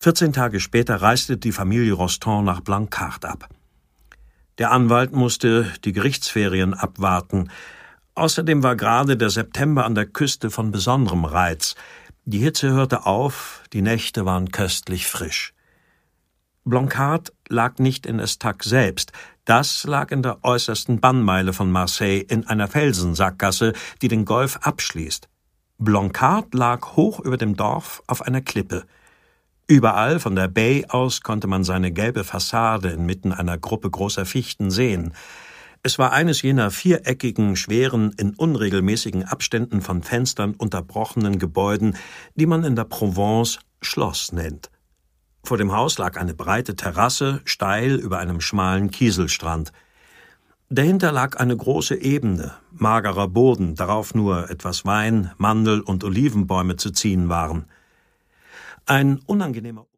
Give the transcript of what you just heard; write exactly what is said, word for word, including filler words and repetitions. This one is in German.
Vierzehn Tage später reiste die Familie Rostand nach Blancard ab. Der Anwalt musste die Gerichtsferien abwarten. Außerdem war gerade der September an der Küste von besonderem Reiz. Die Hitze hörte auf, die Nächte waren köstlich frisch. Blancard lag nicht in Estac selbst, das lag in der äußersten Bannmeile von Marseille in einer Felsensackgasse, die den Golf abschließt. Blancard lag hoch über dem Dorf auf einer Klippe. Überall von der Bay aus konnte man seine gelbe Fassade inmitten einer Gruppe großer Fichten sehen. Es war eines jener viereckigen, schweren, in unregelmäßigen Abständen von Fenstern unterbrochenen Gebäuden, die man in der Provence Schloss nennt. Vor dem Haus lag eine breite Terrasse, steil über einem schmalen Kieselstrand. Dahinter lag eine große Ebene, magerer Boden, darauf nur etwas Wein, Mandel- und Olivenbäume zu ziehen waren. Ein unangenehmer